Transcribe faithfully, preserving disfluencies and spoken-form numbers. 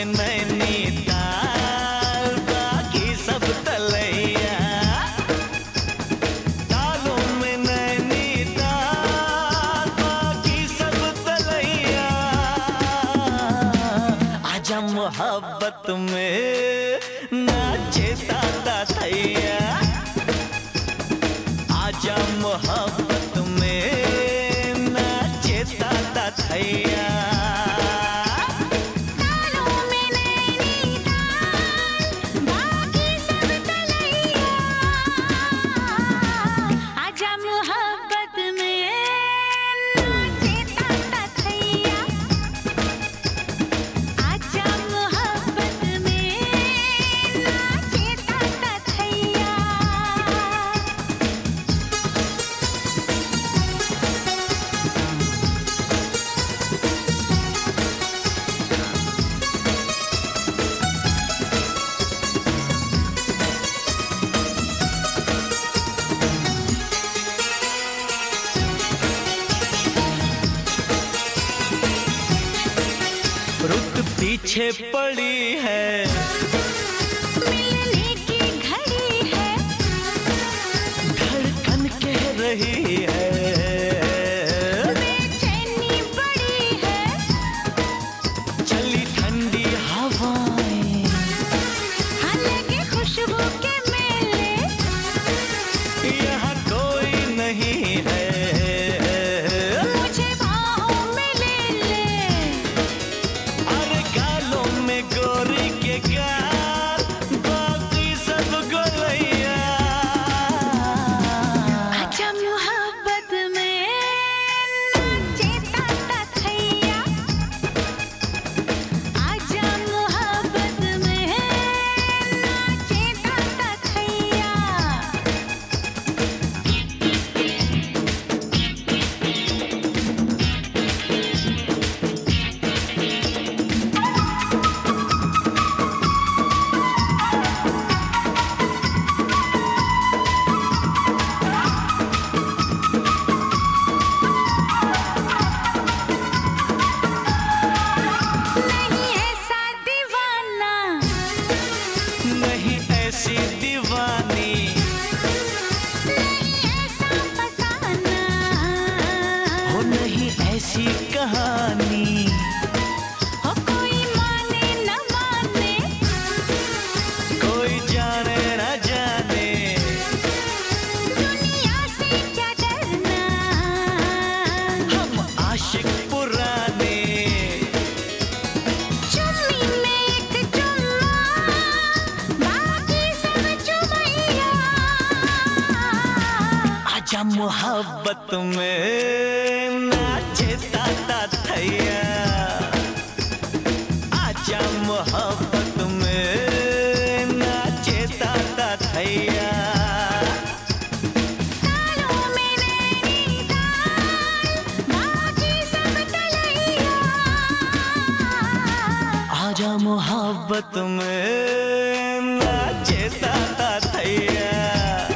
में नैनीताल, बाकी सब तलैया। तालों में नैनीताल, बाकी सब तलैया। आजा मोहब्बत में नाचे ताता थैया। आजा मोहब्बत में नाचे ताता थैया। रुत पीछे पड़ी है, मिलने की घड़ी है, धड़कन कह रही है, बेचैनी बड़ी है, चली ठंडी हवाएं, हाँ लगे खुशबू के मेले, यहाँ कोई नहीं है, मुझे बाहों में ले ले। अरे गालों में गोरी के गाल, बाकी सब गोलैया। आजा मोहब्बत में नाचे ताता थैया। आजा मोहब्बत में नाचे ताता थैया। नहीं ऐसा दीवाना, नहीं ऐसी दीवानी, नहीं ऐसा फसाना, हो नहीं ऐसी कहानी। हो कोई माने न माने, कोई जाने न जाने, दुनिया से क्या डरना। हम आशिक पुराने। चुम्मी में एक चुम्मा, बाकी सब चुमैया। आजा मोहब्बत में नाचे ताता थैया। आजा मोहब्बत में नाचे ताता थैया। तालों में नैनीताल, बाकी सब तलैया। आजा मोहब्बत में नाचे ताता थैया।